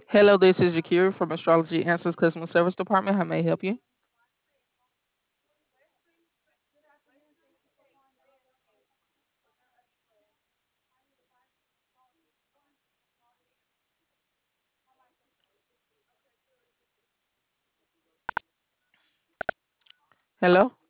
Hello, this is Jakir from Astrology Answers Customer Service Department. How may I help you? Hello?